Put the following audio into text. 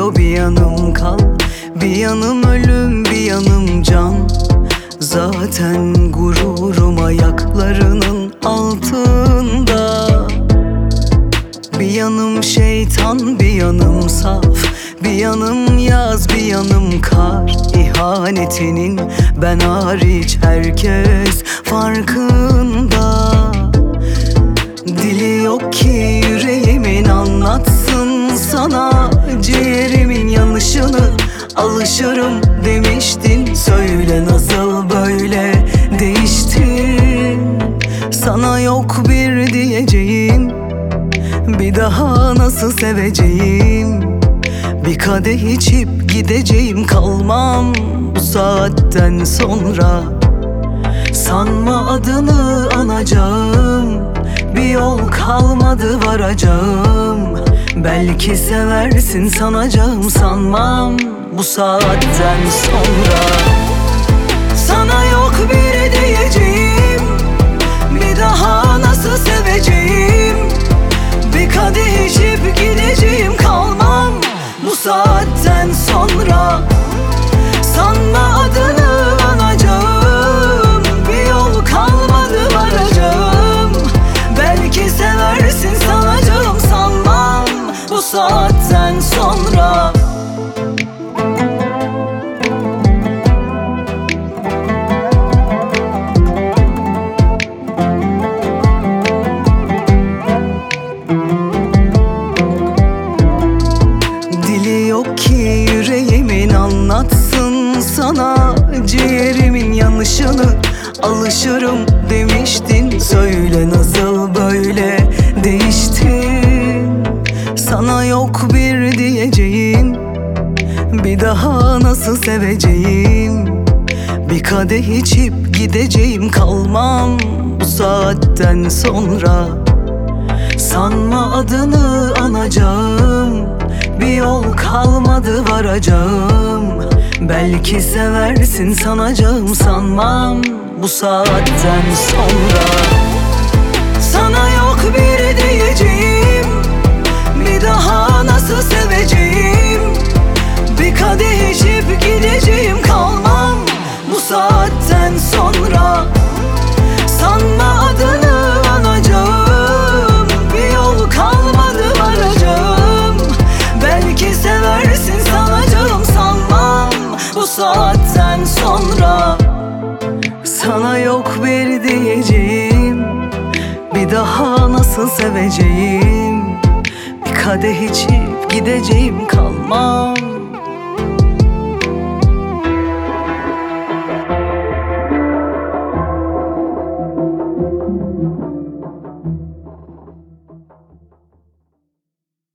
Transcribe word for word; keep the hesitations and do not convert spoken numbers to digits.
yanıyor, bir yanım kal, bir yanım ölüm, bir yanım can. Zaten gururum ayaklarının altında. Bir yanım şeytan, bir yanım saf, bir yanım yaz, bir yanım kar. İhanetinin ben hariç herkes farkında. Dili yok ki yüreğimin anlatsın sana ciğerimin yanışını. Alışırım demiştin, söyle nasıl böyle değiştin. Sana yok bir diyeceğim, bir daha nasıl seveceğim. Bir kadeh içip gideceğim, kalmam bu saatten sonra. Sanma adını anacağım, bir yol kalmadı varacağım. Belki seversin sanacağım, sanmam bu saatten sonra. Sana yok bir diyeceğim, bir daha nasıl seveceğim. Bir kadeh içip gideceğim, kalmam bu saatten sonra. Sanma adını anacağım, bir yol kalmadı varacağım. Belki seversin sanacağım, sanmam bu saatten sonra. Dili yok ki yüreğimin anlatsın sana ciğerimin yanışını. Alışırım demiştin, söyle nasıl böyle değiştin. Sana yok bir diyeceğim, bir daha nasıl seveceğim. Bir kadeh içip gideceğim, kalmam bu saatten sonra. Sanma adını anacağım, bir yol kalmadı varacağım. Belki seversin sanacağım, sanmam bu saatten sonra. Sana yok bir diyeceğim, bir daha nasıl seveceğim. Bir kadeh içip gideceğim, kalmam bu saatten sonra. Sanma adını anacağım, bir yol kalmadı varacağım. Belki seversin sanacağım, sanmam bu saatten sonra. Sana yok bir diyeceğim, bir daha nasıl seveceğim. Bir kadeh içip gideceğim, kalmam